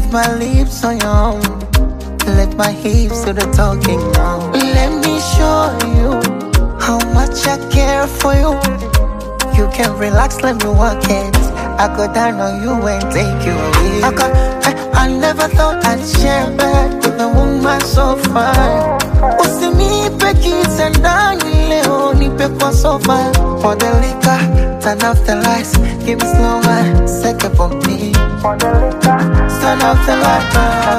Put my lips on your own. Let my hips do the talking now. Let me show you how much I care for you. You can relax, let me work it. I go down on you and take you away. I never thought I'd share a bed with a woman so fine. Usinipe kisa ndani leo, nipe kwa sofa. For the liquor, turn off the lights, give me slow wine, second for me. For the liquor, turn off the lights.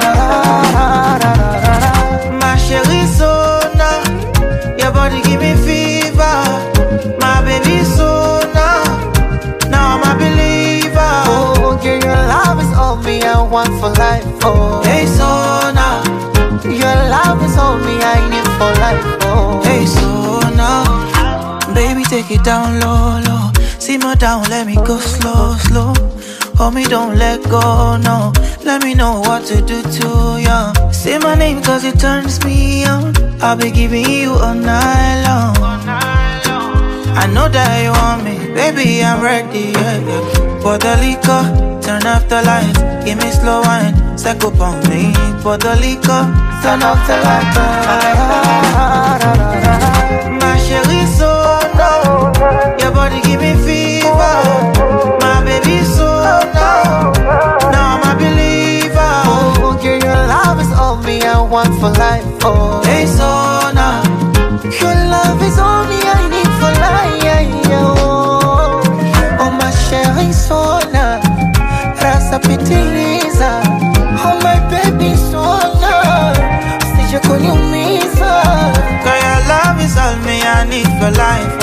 My chérie Sona, your body give me fever. My baby Sona, now I'm a believer. Oh, girl, your love is all me I want for life. Oh, hey Sona, your love is all me I need for life. Oh, hey Sona, baby take it down low, low. Simmer down, let me go slow, slow. Hold me, don't let go, no. Let me know what to do to you. Say my name cause it turns me on. I'll be giving you all night long. I know that you want me, baby, I'm ready, yeah, yeah. For the liquor, turn off the lights, give me slow wine, set up on me. For the liquor, turn off the lights. My chérie Sona, your body give me fever. My baby Sona, now I'm a believer. Oh, girl, your love is all me I want for life. Oh, hey Sona, your love is all me I need for life. Oh, my chérie Sona, rasa pitiliza. Oh, my baby Sona, sije kuniumiza. Girl, your love is all me I need for life.